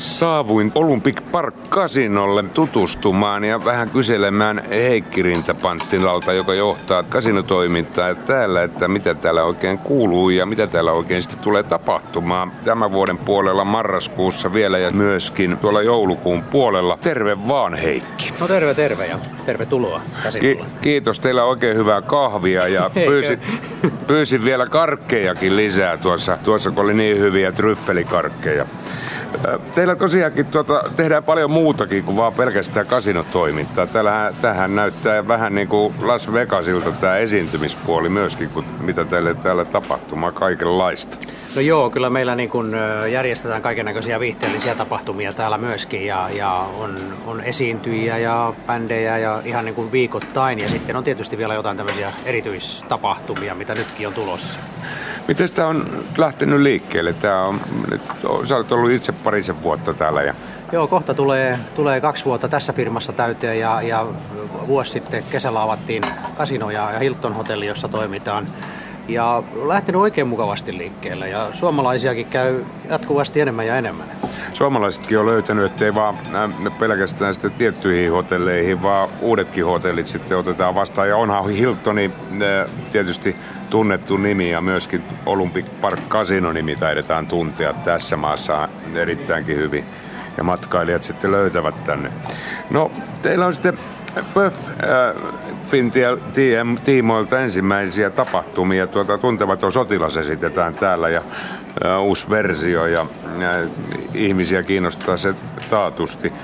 Saavuin Olympic Park Casinolle tutustumaan ja vähän kyselemään Heikki Rinta-Panttilalta, joka johtaa kasinotoimintaa täällä, että mitä täällä oikein kuuluu ja mitä täällä oikein sitten tulee tapahtumaan tämän vuoden puolella marraskuussa vielä ja myöskin tuolla joulukuun puolella. Terve vaan, Heikki. No terve ja tervetuloa kasinolle. Kiitos, teillä on oikein hyvää kahvia ja pyysin vielä karkkejakin lisää tuossa kun oli niin hyviä tryffelikarkkeja. Teillä tosiaankin tehdään paljon muutakin kuin vaan pelkästään kasinotoimintaa. Tämähän näyttää vähän niin kuin Las Vegasilta tämä esiintymispuoli myöskin, kun mitä teille täällä tapahtumaa kaikenlaista. No joo, kyllä meillä niin kuin järjestetään kaikennäköisiä viihteellisiä tapahtumia täällä myöskin ja on esiintyjiä ja bändejä ja ihan niin kuin viikoittain. Ja sitten on tietysti vielä jotain tämmöisiä erityistapahtumia, mitä nytkin on tulossa. Miten tämä on lähtenyt liikkeelle? Sä olet ollut itse parisen vuotta täällä. Joo, kohta tulee 2 vuotta tässä firmassa täyteen ja vuosi sitten kesällä avattiin kasino ja Hilton hotelli, jossa toimitaan. Ja lähtenyt oikein mukavasti liikkeelle ja suomalaisiakin käy jatkuvasti enemmän ja enemmän. Suomalaisetkin on löytänyt, ettei vaan pelkästään sitten tiettyihin hotelleihin, vaan uudetkin hotellit sitten otetaan vastaan. Ja onhan Hiltoni tietysti tunnettu nimi ja myöskin Olympic Park Casino-nimi taidetaan tuntea tässä maassa erittäinkin hyvin. Ja matkailijat sitten löytävät tänne. No, teillä on sitten Puffin tiimoilta ensimmäisiä tapahtumia. Tuntematon sotilas esitetään täällä ja uusi versio ja ihmisiä kiinnostaa se taatusti.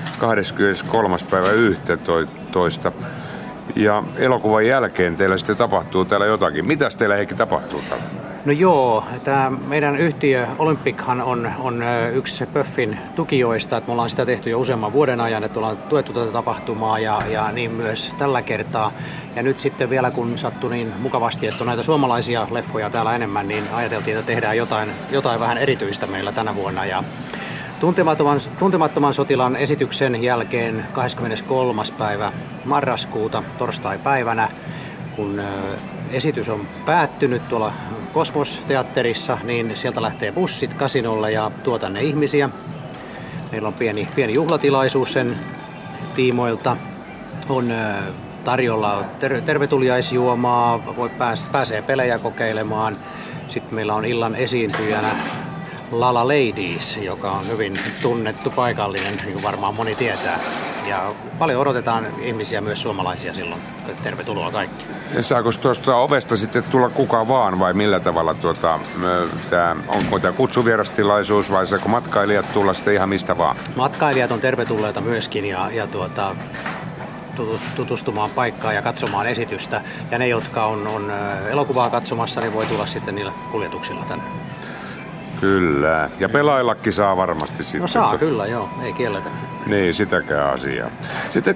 23.11. Ja elokuvan jälkeen teillä sitten tapahtuu täällä jotakin. Mitäs teillä, Heikki, tapahtuu täällä? No joo, tämä meidän yhtiö Olympichan on yksi Puffin tukijoista, että me ollaan sitä tehty jo useamman vuoden ajan, että ollaan tuettu tätä tapahtumaa ja niin myös tällä kertaa. Ja nyt sitten vielä kun sattui niin mukavasti, että on näitä suomalaisia leffoja täällä enemmän, niin ajateltiin, että tehdään jotain vähän erityistä meillä tänä vuonna. Ja Tuntemattoman sotilaan esityksen jälkeen 23. päivä marraskuuta torstai-päivänä, kun esitys on päättynyt tuolla Kosmos-teatterissa, niin sieltä lähtee bussit kasinolle ja tuo tänne ihmisiä. Meillä on pieni juhlatilaisuus sen tiimoilta. On tarjolla tervetuliaisjuomaa, pääsee pelejä kokeilemaan. Sitten meillä on illan esiintyjänä Lala Ladies, joka on hyvin tunnettu paikallinen, niin kuin varmaan moni tietää. Ja paljon odotetaan ihmisiä, myös suomalaisia silloin. Tervetuloa kaikki. Saako tuosta ovesta sitten tulla kuka vaan vai millä tavalla onko tämä kutsuvierastilaisuus vai saako matkailijat tulla sitten ihan mistä vaan? Matkailijat on tervetulleita myöskin ja tutustumaan paikkaan ja katsomaan esitystä. Ja ne, jotka on elokuvaa katsomassa, niin voi tulla sitten niillä kuljetuksilla tänne. Kyllä. Ja pelaillakin saa varmasti sitten. No saa kyllä, joo. Ei kielletä. Niin, sitäkään asiaa. Sitten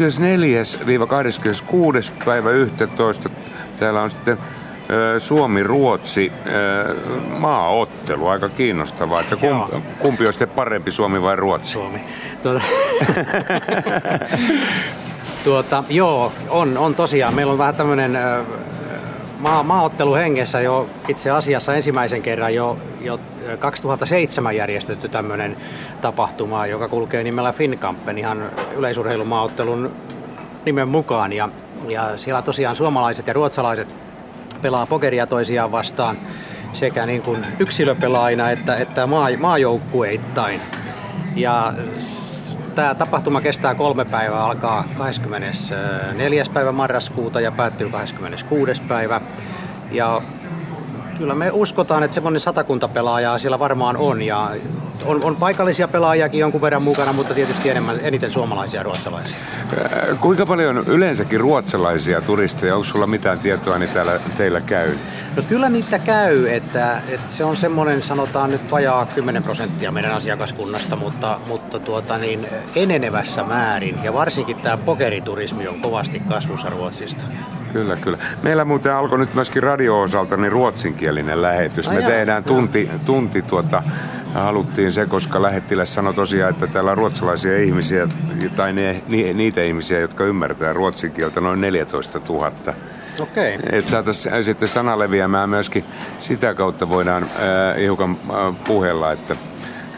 24.–26. päivä 11. Täällä on sitten Suomi-Ruotsi maaottelu. Aika kiinnostavaa, että kumpi on sitten parempi, Suomi vai Ruotsi? Suomi. Joo, on tosiaan. Meillä on vähän tämmöinen maaottelu hengessä jo itse asiassa ensimmäisen kerran jo 2007 järjestetty tämmöinen tapahtuma, joka kulkee nimellä Finnkampen ihan yleisurheilumaaottelun nimen mukaan. Ja siellä tosiaan suomalaiset ja ruotsalaiset pelaa pokeria toisiaan vastaan sekä niin kuin yksilöpelaajina että maajoukkueittain. Ja tämä tapahtuma kestää 3 päivää, alkaa 24. päivä marraskuuta ja päättyy 26. päivä. Ja kyllä me uskotaan, että semmoinen 100 pelaajaa siellä varmaan on. Ja on paikallisia pelaajiakin jonkun verran mukana, mutta tietysti eniten suomalaisia ja ruotsalaisia. Kuinka paljon yleensäkin ruotsalaisia turisteja, onko sulla mitään tietoa, niin täällä teillä käy? No kyllä niitä käy, että se on semmoinen, sanotaan nyt vajaa 10% meidän asiakaskunnasta, mutta enenevässä määrin. Ja varsinkin tämä pokeriturismi on kovasti kasvussa Ruotsista. Kyllä. Meillä muuten alkoi nyt myöskin radio-osalta niin ruotsinkielinen lähetys. Me tehdään tunti haluttiin se, koska lähettiläs sanoi tosiaan, että täällä on ruotsalaisia ihmisiä, tai niitä ihmisiä, jotka ymmärtää ruotsin kieltä, noin 14 000. Okei. Että saataisiin sitten sana leviämään myöskin sitä kautta voidaan hiukan puhella, että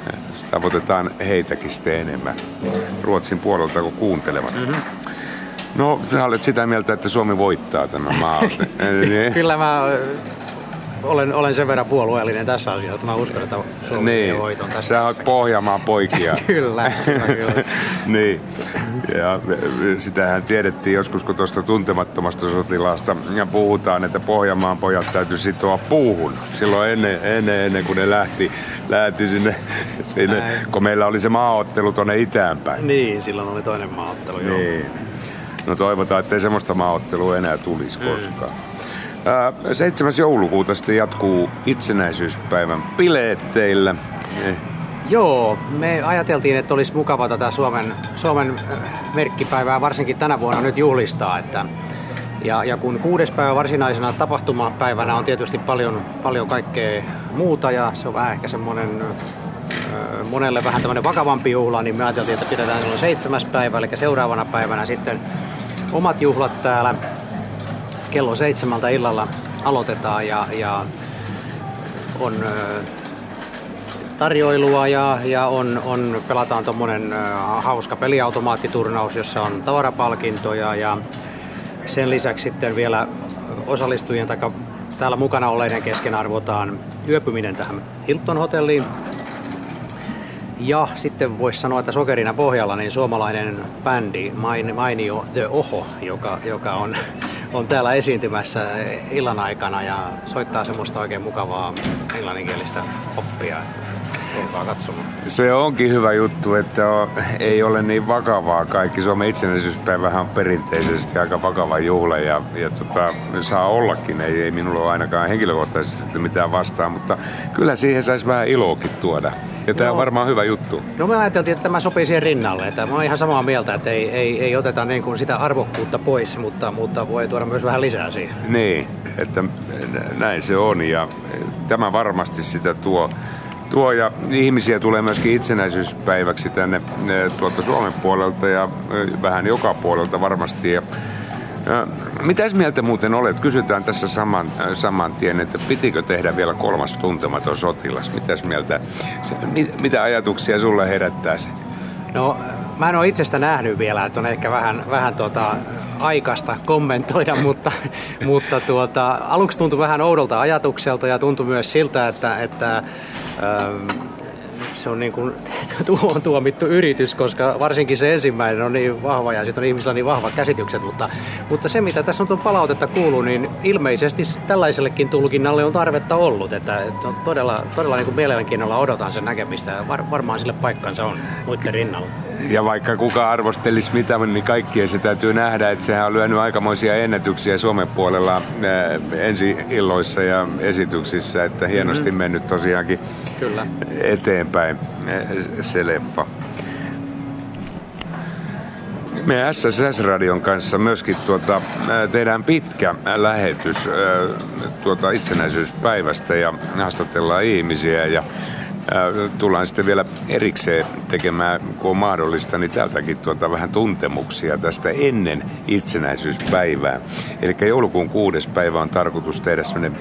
tavoitetaan heitäkin sitten enemmän Ruotsin puolelta, kun kuuntelevat. No, sä olet sitä mieltä, että Suomi voittaa tämän maan. Kyllä mä olen sen verran puolueellinen tässä asiassa, että mä uskon, että Suomi niin. voiton tässä. Sä oot Pohjanmaan poikia. Kyllä. Niin. Ja sitähän tiedettiin joskus, kun tuosta Tuntemattomasta sotilaasta ja puhutaan, että Pohjanmaan pojat täytyy sitoa puuhun. Silloin ennen kuin ne lähti sinne kun meillä oli se maaottelu tuonne itäänpäin. Niin, silloin oli toinen maaottelu. Niin. No toivotaan, ettei semmoista maaottelua enää tulisi koskaan. 7. joulukuuta sitten jatkuu itsenäisyyspäivän bileet teillä. Joo, me ajateltiin, että olisi mukava tätä Suomen merkkipäivää varsinkin tänä vuonna nyt juhlistaa. Ja kun 6. päivä varsinaisena tapahtumapäivänä on tietysti paljon kaikkea muuta ja se on vähän ehkä semmoinen monelle vähän tämmöinen vakavampi juhla, niin me ajateltiin, että pidetään silloin 7. päivä, eli seuraavana päivänä sitten omat juhlat täällä. Kello 7 illalla aloitetaan ja on tarjoilua ja pelataan tommonen hauska peliautomaattiturnaus, jossa on tavarapalkintoja ja sen lisäksi sitten vielä osallistujien tai täällä mukana olleiden kesken arvotaan yöpyminen tähän Hilton-hotelliin. Ja sitten voisi sanoa, että sokerina pohjalla niin suomalainen bändi mainio The Oho, joka on täällä esiintymässä illan aikana ja soittaa semmoista oikein mukavaa englanninkielistä poppia. Tulkaa katsomaan. Se onkin hyvä juttu, että ei ole niin vakavaa kaikki. Suomen itsenäisyyspäivähän on perinteisesti aika vakava juhla ja saa ollakin. Ei minulla ole ainakaan henkilökohtaisesti mitään vastaan, mutta kyllä siihen saisi vähän iloakin tuoda. Ja tämä on varmaan hyvä juttu. No me ajateltiin, että tämä sopii siihen rinnalle. Että mä oon ihan samaa mieltä, että ei oteta niin kuin sitä arvokkuutta pois, mutta voi tuoda myös vähän lisää siihen. Niin, että näin se on ja tämä varmasti sitä tuo ja ihmisiä tulee myöskin itsenäisyyspäiväksi tänne tuolta Suomen puolelta ja vähän joka puolelta varmasti. Ja mitäs mieltä muuten olet? Kysytään tässä saman tien, että pitikö tehdä vielä 3. tuntematon sotilas? Mitäs mieltä? Mitä ajatuksia sulle herättää se? No, mä en ole itsestä nähnyt vielä, että on ehkä vähän aikaista kommentoida, mutta aluksi tuntui vähän oudolta ajatukselta ja tuntui myös siltä, että se on niin kuin tuohon tuomittu yritys, koska varsinkin se ensimmäinen on niin vahva ja sitten on ihmisillä niin vahvat käsitykset, mutta se mitä tässä on palautetta kuuluu, niin ilmeisesti tällaisellekin tulkinnalle on tarvetta ollut, että todella niin kuin mielenkiinnolla odotan sen näkemistä ja varmaan sille paikkansa on muiden rinnalla. Ja vaikka kuka arvostelisi mitä, niin kaikkien se täytyy nähdä, että sehän on lyönyt aikamoisia ennätyksiä Suomen puolella ensi-illoissa ja esityksissä, että hienosti mennyt tosiaankin Kyllä. eteenpäin se leffa. Me SSS-radion kanssa myöskin tehdään pitkä lähetys itsenäisyyspäivästä ja haastatellaan ihmisiä ja tullaan sitten vielä erikseen tekemään, kun on mahdollista, niin täältäkin vähän tuntemuksia tästä ennen itsenäisyyspäivää. Eli joulukuun 6. päivä on tarkoitus tehdä sellainen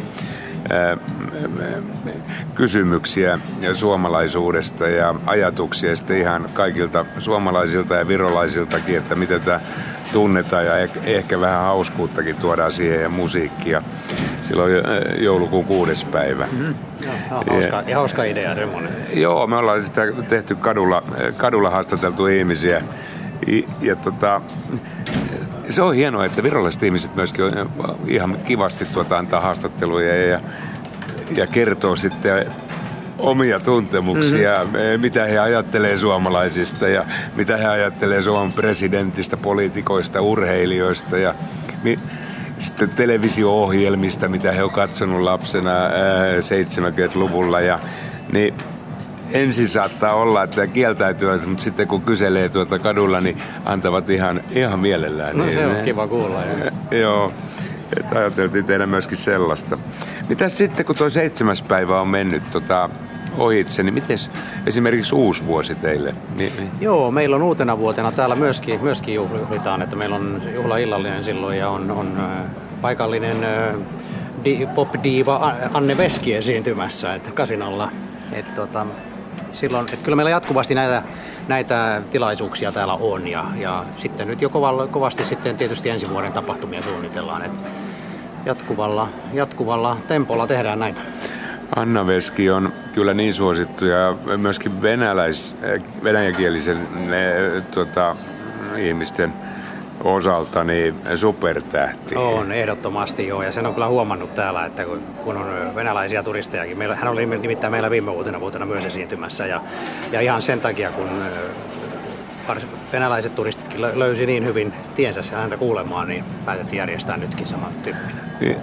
kysymyksiä suomalaisuudesta ja ajatuksia sitten ihan kaikilta suomalaisilta ja virolaisiltakin, että miten tämä tunnetaan ja ehkä vähän hauskuuttakin tuodaan siihen ja musiikkia. Silloin joulukuun 6. päivä. Mm-hmm. Hauska idea semmoinen. Joo, me ollaan sitä tehty kadulla haastateltu ihmisiä ja se on hienoa, että virolaiset ihmiset myöskin ihan kivasti antaa haastatteluja ja kertoo sitten omia tuntemuksia, mitä he ajattelee suomalaisista ja mitä he ajattelee Suomen presidentistä, poliitikoista, urheilijoista ja sitten televisio-ohjelmista, mitä he on katsonut lapsena 70-luvulla niin ensin saattaa olla, että kieltäytyvät, mutta sitten kun kyselee kadulla, niin antavat ihan mielellään. No se on kiva kuulla. Joo, että ajateltiin tehdä myöskin sellaista. Mitäs sitten, kun tuo 7. päivä on mennyt ohitse, niin miten esimerkiksi uusi vuosi teille? Joo, meillä on uutena vuotena täällä myöskin juhlitaan, että meillä on juhlaillallinen silloin ja on paikallinen pop-diiva Anne Veski esiintymässä, että kasinolla. silloin, että kyllä meillä jatkuvasti näitä tilaisuuksia täällä on ja sitten nyt jo kovasti sitten tietysti ensi vuoden tapahtumia suunnitellaan, että jatkuvalla tempolla tehdään näitä. Anna Veski on kyllä niin suosittu ja myöskin venäjänkielisen ihmisten osalta niin supertähti. On, ehdottomasti joo, ja sen on kyllä huomannut täällä, että kun on venäläisiä turistejakin. Hän oli nimittäin meillä viime vuotena myös esiintymässä, ja ihan sen takia, kun venäläiset turistitkin löysi niin hyvin tiensä häntä kuulemaan, niin päätettiin järjestää nytkin saman tyyppinen.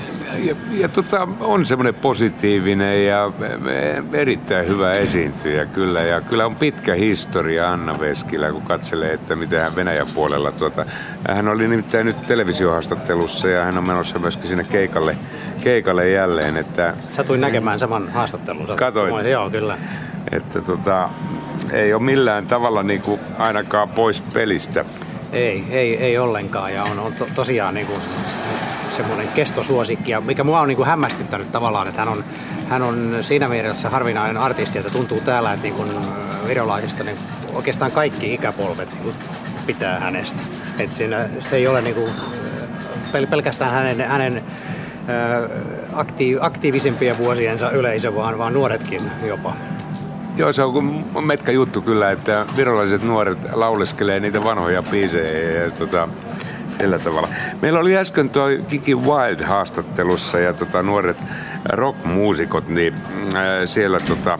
On semmoinen positiivinen ja erittäin hyvä esiintyjä kyllä. Ja kyllä on pitkä historia Anna Veskillä, kun katselee, että miten hän Venäjän puolella. Hän oli nimittäin nyt televisiohaastattelussa ja hän on menossa myöskin sinne keikalle jälleen. Että satuin näkemään saman haastattelun. Katoit? Joo, kyllä. Että ei ole millään tavalla niin kuin ainakaan pois pelistä. Ei ollenkaan, ja on tosiaan niin kuin semmoinen kestosuosikki, ja mikä mua on niin kuin hämmästyttänyt tavallaan, että hän on siinä mielessä harvinainen artisti, että tuntuu täällä, että niin kuin virolaisista niin oikeastaan kaikki ikäpolvet pitää hänestä. Että se ei ole niin kuin pelkästään hänen aktiivisempien vuosiensa yleisö, vaan nuoretkin jopa. Joo, se on metkä juttu kyllä, että virolaiset nuoret lauleskelee niitä vanhoja biisejä ja sillä tavalla. Meillä oli äsken tuo Kiki Wild haastattelussa ja nuoret rockmuusikot, niin siellä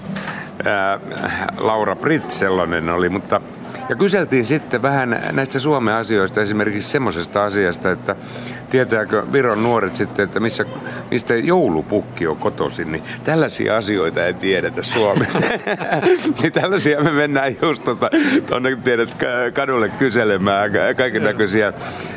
Laura Britt sellainen oli, mutta ja kyseltiin sitten vähän näistä Suomen asioista, esimerkiksi semmoisesta asiasta, että tietääkö Viron nuoret sitten, että mistä joulupukki on kotoisin, niin tällaisia asioita ei tiedetä Suomessa. Niin tällaisia me mennään just tuonne kadulle kyselemään kaiken näköisiä.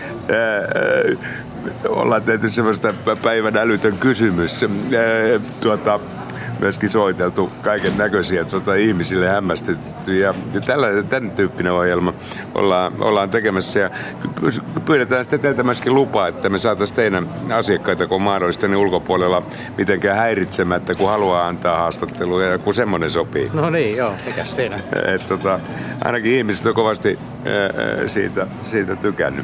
Ollaan tehty semmoista päivän älytön kysymys. Myöskin soiteltu kaiken näköisiä ihmisille hämmästetty ja tämän tyyppinen ohjelma ollaan tekemässä ja pyydetään sitten teiltä myöskin lupaa, että me saataisiin teidän asiakkaita, kun on mahdollista, niin ulkopuolella mitenkään häiritsemättä, kun haluaa antaa haastattelua ja kun semmoinen sopii. No niin, joo, mikäs siinä. Ainakin ihmiset on kovasti siitä tykännyt.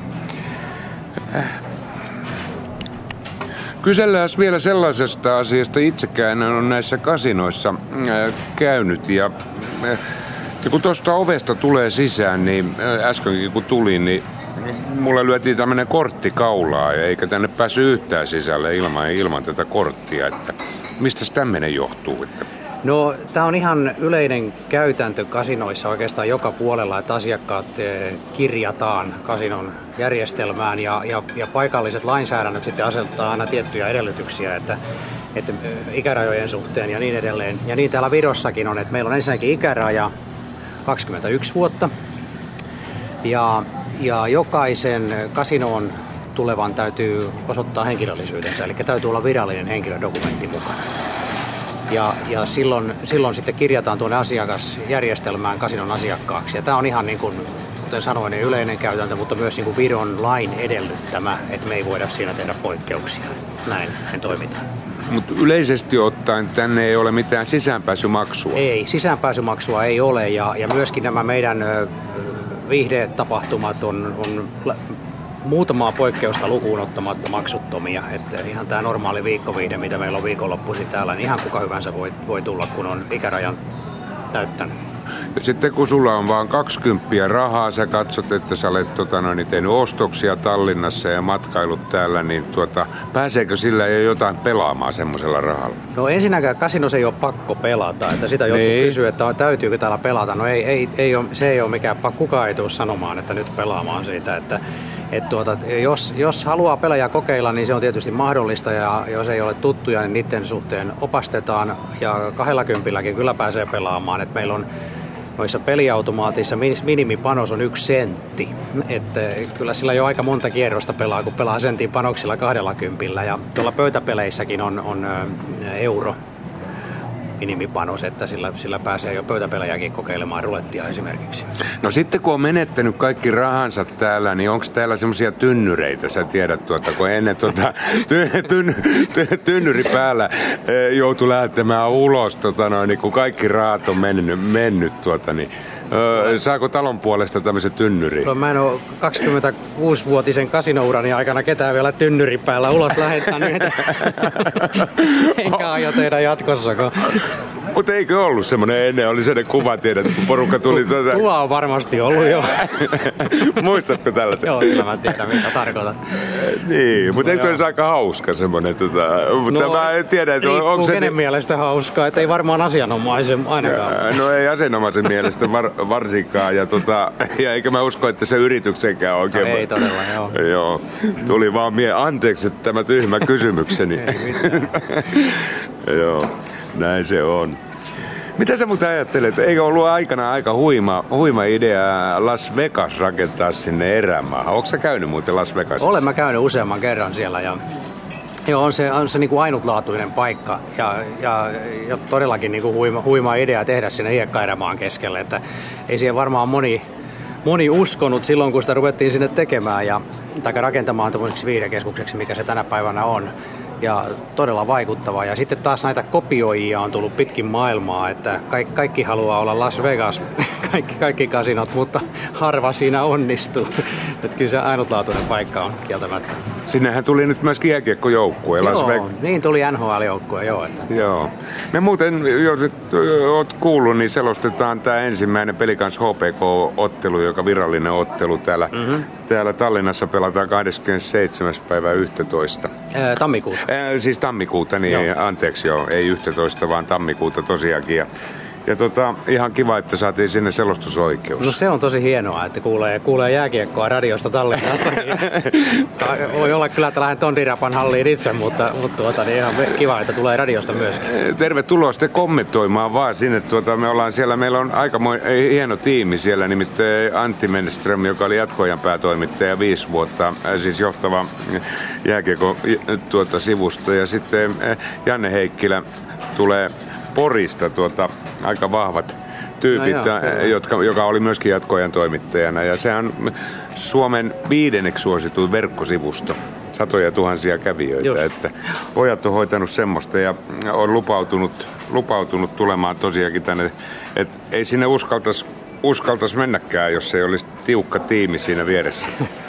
Kysellään vielä sellaisesta asiasta. Itsekään on näissä kasinoissa käynyt ja kun tuosta ovesta tulee sisään, niin äskenkin kun tulin, niin mulle lyötiin tämmöinen kortti kaulaa ja eikä tänne päässyt yhtään sisälle ilman tätä korttia. Että mistäs tämmöinen johtuu? Että no, tämä on ihan yleinen käytäntö kasinoissa oikeastaan joka puolella, että asiakkaat kirjataan kasinon järjestelmään ja paikalliset lainsäädännöt sitten asettaa aina tiettyjä edellytyksiä, että ikärajojen suhteen ja niin edelleen. Ja niin täällä Virossakin on, että meillä on ensinnäkin ikäraja 21 vuotta ja jokaisen kasinoon tulevan täytyy osoittaa henkilöllisyytensä, eli täytyy olla virallinen henkilödokumentti mukana. Ja silloin sitten kirjataan tuonne asiakasjärjestelmään kasinon asiakkaaksi. Ja tämä on ihan niin kuin, kuten sanoin, niin yleinen käytäntö, mutta myös niin kuin Viron lain edellyttämä, että me ei voida siinä tehdä poikkeuksia. Näin toimitaan. Mutta yleisesti ottaen tänne ei ole mitään sisäänpääsymaksua? Ei, sisäänpääsymaksua ei ole ja myöskin nämä meidän viihdetapahtumat on muutamaa poikkeusta lukuun ottamatta maksuttomia. Että ihan tämä normaali viikkoviihde, mitä meillä on viikonloppuisin täällä, niin ihan kuka hyvänsä voi tulla, kun on ikärajan täyttänyt. Ja sitten kun sulla on vaan 20 rahaa, sä katsot, että sä olet tehnyt ostoksia Tallinnassa ja matkailut täällä, niin pääseekö sillä jo jotain pelaamaan semmoisella rahalla? No ensinnäkään kasinossa ei ole pakko pelata, että sitä jotkut kysyy, että täytyykö täällä pelata. No se ei ole mikään pakko, kukaan ei tule sanomaan, että nyt pelaamaan siitä, että jos haluaa pelejä kokeilla, niin se on tietysti mahdollista ja jos ei ole tuttuja, niin niiden suhteen opastetaan ja 20 kyllä pääsee pelaamaan. Et meillä on noissa peliautomaatissa minimipanos on 1 sentti. Että kyllä sillä jo aika monta kierrosta pelaa, kun pelaa sentin panoksilla 20 ja tuolla pöytäpeleissäkin on euro minimipanos, että sillä pääsee jo pöytäpelejäkin kokeilemaan rulettia esimerkiksi. No sitten kun on menettänyt kaikki rahansa täällä, niin onko täällä semmoisia tynnyreitä? Sä tiedät, kun ennen tynnyri päällä joutui lähtemään ulos, niin kun kaikki rahat on mennyt niin saako talon puolesta tämmöisen tynnyriin? No, mä en ole 26-vuotisen kasinourani aikana ketään vielä tynnyri päällä ulos lähettänyt. Enkä aio tehdä jatkossakaan. Mutta eikö ollut semmoinen ennen? Oli sellainen kuva, tiedät, kun porukka tuli Kuva on varmasti ollut jo. Muistatko tällaisen? Joo, kyllä mä tiedän, mitä tarkoitan. Niin, mutta eikö olisi aika hauska semmoinen? Mutta mä en tiedä, että onko se kenen mielestä hauskaa, että ei varmaan asianomaisen ainakaan. No ei asianomaisen mielestä varsinkaan. Ja eikä mä usko, että se yrityksenkään oikein. Ei todella, joo. Joo, tuli vaan anteeksi, että tämä tyhmä kysymykseni. Joo, näin se on. Mitä sä muuten ajattelet? Eikö ollut aikana aika huima idea Las Vegas rakentaa sinne erämaahan? Ootko sä käynyt muuten Las Vegasissa? Olen mä käynyt useamman kerran siellä ja joo, on se niin kuin ainutlaatuinen paikka ja todellakin niin kuin huima idea tehdä sinne hiekkaerämaan keskelle, että ei siihen varmaan moni uskonut silloin, kun sitä ruvettiin sinne tekemään tai rakentamaan tämmöiseksi viihdekeskukseksi, mikä se tänä päivänä on. Ja todella vaikuttavaa. Ja sitten taas näitä kopioijia on tullut pitkin maailmaa, että kaikki haluaa olla Las Vegas, kaikki kasinot, mutta harva siinä onnistuu. Että kyllä se ainutlaatuinen paikka on kieltämättä. Sinnehän tuli nyt myöskin jääkiekkojoukkue. Joo, niin tuli NHL-joukkue, joo. Joo. Me muuten, jos oot kuullut, niin selostetaan tämä ensimmäinen Pelikans HPK-ottelu, joka virallinen ottelu täällä Tallinnassa pelataan 27. päivä 11. Tammikuuta. Siis tammikuuta, niin anteeksi ei 11, vaan tammikuuta tosiaankin. Ja ihan kiva, että saatiin sinne selostusoikeus. No se on tosi hienoa, että kuulee jääkiekkoa radiosta Tallinnassa. Voi olla kyllä, että lähden Tondirapan halliin itse, mutta niin ihan kiva, että tulee radiosta myöskin. Tervetuloa sitten kommentoimaan vaan sinne. Me ollaan siellä, meillä on aika hieno tiimi siellä, nimittäin Antti Menström, joka oli jatkoajan päätoimittaja 5 vuotta, siis johtava jääkiekko sivusto. Ja sitten Janne Heikkilä tulee Porista aika vahvat tyypit, joka oli myöskin jatkoajan toimittajana. Ja se on Suomen 5. suosituin verkkosivusto. Satoja tuhansia kävijöitä. Että pojat on hoitanut semmoista ja on lupautunut tulemaan tosiaankin tänne. Et ei sinne uskaltaisi mennäkään, jos ei olisi tiukka tiimi siinä vieressä.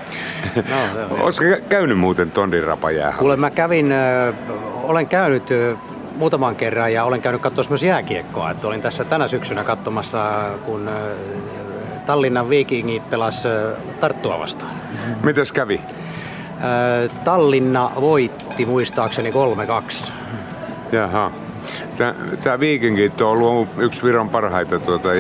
Oletko käynyt muuten Tondirapan jäähallissa? Kuule, mä olen käynyt muutaman kerran ja olen käynyt katsomassa myös jääkiekkoa. Että olin tässä tänä syksynä katsomassa, kun Tallinnan Vikingit pelasi Tarttua vastaan. Mites kävi? Tallinna voitti muistaakseni 3-2. Jaha. Tämä Vikingit on ollut yksi Viron parhaita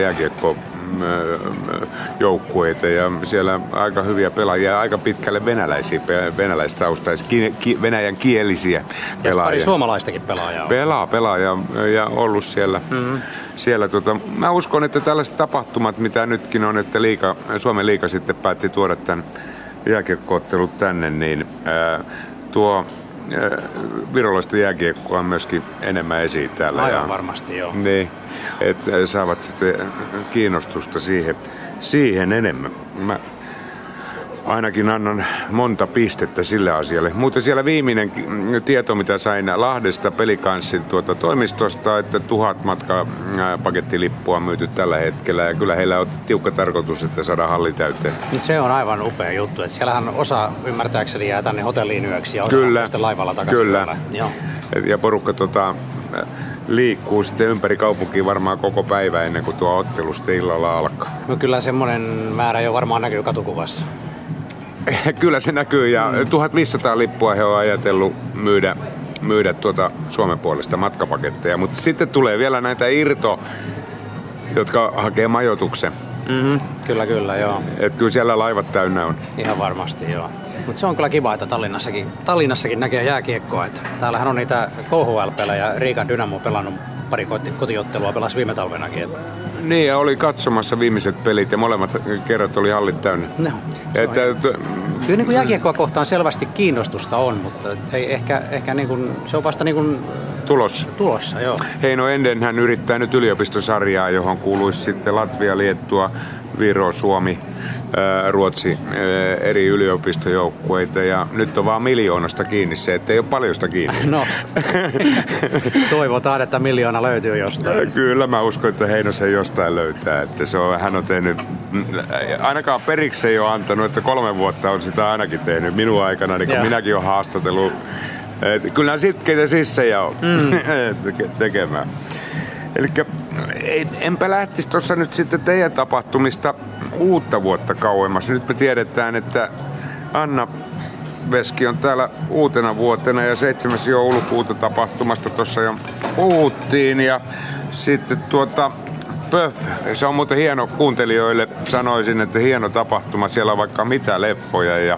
jääkiekkojoukkueita ja siellä aika hyviä pelaajia, aika pitkälle venäläistaustaisia, venäjän kielisiä pelaajia. Pari suomalaistakin pelaajaa. Pelaa ja ollut siellä. Siellä mä uskon, että tällaiset tapahtumat, mitä nytkin on, että Suomen liiga sitten päätti tuoda tämän jääkiekko-ottelut tänne, niin tuo virolaista jääkiekkoa myöskin enemmän esiin täällä. Aivan varmasti, joo. Niin, että saavat sitten kiinnostusta siihen enemmän. Mä ainakin annan monta pistettä sille asialle. Mutta siellä viimeinen tieto, mitä sain Lahdesta Pelikanssin toimistosta, että 1000 matkapakettilippua on myyty tällä hetkellä. Ja kyllä heillä on tiukka tarkoitus, että saadaan halli täyteen. Se on aivan upea juttu. Että siellähän osa ymmärtääkseni jää tänne hotelliin yöksi ja osa sitten laivalla takaisin. Kyllä. Ja porukka liikkuu sitten ympäri kaupunkia varmaan koko päivä ennen kuin tuo ottelu sitten illalla alkaa. No kyllä semmoinen määrä jo varmaan näkyy katukuvassa. Kyllä se näkyy ja 1500 lippua he on ajatellut myydä Suomen puolesta matkapaketteja, mutta sitten tulee vielä näitä jotka hakee majoituksen. Kyllä, joo. Että kyllä siellä laivat täynnä on. Ihan varmasti, joo. Mutta se on kyllä kiva, että Tallinnassakin näkee jääkiekkoa. Että täällähän on niitä KHL-pelejä, Riikan Dynamo pelannut pari kotiottelua, pelasi viime talvenakin. Niin, ja oli katsomassa viimeiset pelit ja molemmat kerrat oli hallit täynnä. No, kyllä niin kuin jääkiekkoa kohtaan selvästi kiinnostusta on, mutta ei ehkä niin kuin, se on vasta niin kuin Tulossa. Tulossa, joo. Heino Enden hän yrittää nyt yliopistosarjaa, johon kuuluisi sitten Latvia, Liettua, Viro, Suomi, Ruotsi, eri yliopistojoukkueita, ja nyt on vaan miljoonasta kiinni se, ettei ole paljosta kiinni. No, toivotaan, että miljoona löytyy jostain. Kyllä mä uskon, että Heino sen jostain löytää, että hän on tehnyt, ainakaan periksi ei ole antanut, että 3 vuotta on sitä ainakin tehnyt minun aikana, niin kun minäkin olen haastatellut. Kyllä sitkeitä sissejä on tekemään. Elikkä enpä lähtisi tuossa nyt sitten teidän tapahtumista uutta vuotta kauemmas. Nyt me tiedetään, että Anna Veski on täällä uutena vuotena ja 7. joulukuuta tapahtumasta tuossa jo puhuttiin. Ja sitten Pöf, se on muuten hieno kuuntelijoille, sanoisin, että hieno tapahtuma. Siellä on vaikka mitä leffoja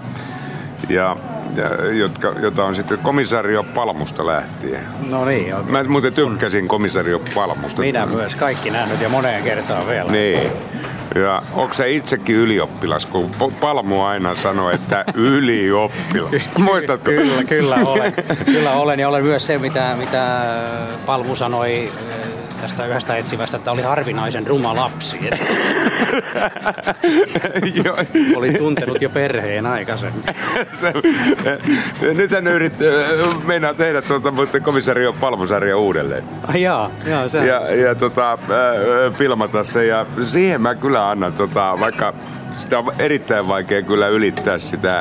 jota on sitten Komisario Palmusta lähtien. No niin, oikein. Mä muuten tykkäsin Komisario Palmusta. Minä myös, kaikki nähnyt ja moneen kertaan vielä. Niin. Ja onko se itsekin ylioppilas, kun Palmu aina sanoo, että ylioppilas? Muistatko? Kyllä olen. Kyllä olen ja olen myös se, mitä Palmu sanoi tästä yhdestä etsivästä, että oli harvinaisen ruma lapsi. Oli tuntenut jo perheen aikaisemmin. Nyt hän meinaa tehdä Komisario Palmusarja uudelleen. Jaa, se. Ja filmata se, ja siihen mä kyllä annan, vaikka sitä on erittäin vaikea kyllä ylittää sitä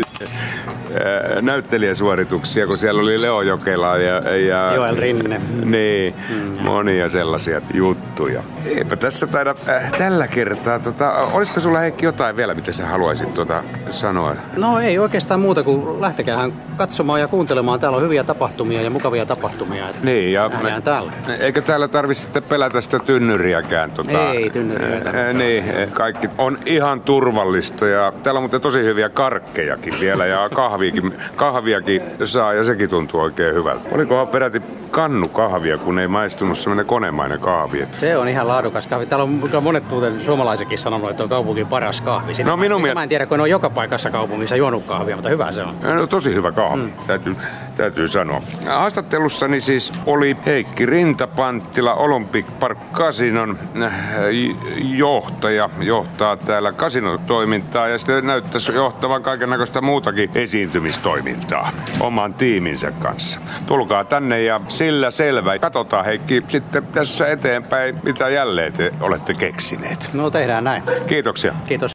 näyttelijäsuorituksia, kun siellä oli Leo Jokela ja Joel Rinne. Niin, monia sellaisia juttuja. Eipä tässä taida tällä kertaa. Olisiko sulla, Heikki, jotain vielä, mitä sä haluaisit sanoa? No ei oikeastaan muuta kuin lähtekäähän katsomaan ja kuuntelemaan. Täällä on hyviä tapahtumia ja mukavia tapahtumia. Niin, ja täällä. Eikö täällä tarvitse sitten pelätä sitä tynnyriäkään? Ei tynnyriä. Niin, kaikki on ihan turvallista ja täällä on muuten tosi hyviä karkkejakin vielä ja kahviakin saa ja sekin tuntuu oikein hyvältä. Olikohan peräti kannu kahvia, kun ei maistunut semmoinen konemainen kahvi? Se on ihan laadukas kahvi. Täällä on monet muuten suomalaisetkin sanonut, että on kaupungin paras kahvi. Sitä mä en tiedä, kun en ole joka paikassa kaupungissa juonut kahvia, mutta hyvä se on. No, tosi hyvä kahvi, täytyy sanoa. Haastattelussani siis oli Heikki Rintapanttila, Olympic Park Casinon johtaja. Johtaa täällä kasinotoimintaa ja sitten näyttäisi johtavan kaikennäköistä muutakin esiintymistoimintaa oman tiiminsä kanssa. Tulkaa tänne ja sillä selvä. Katsotaan, Heikki, sitten tässä eteenpäin, mitä jälleen te olette keksineet. No tehdään näin. Kiitoksia. Kiitos.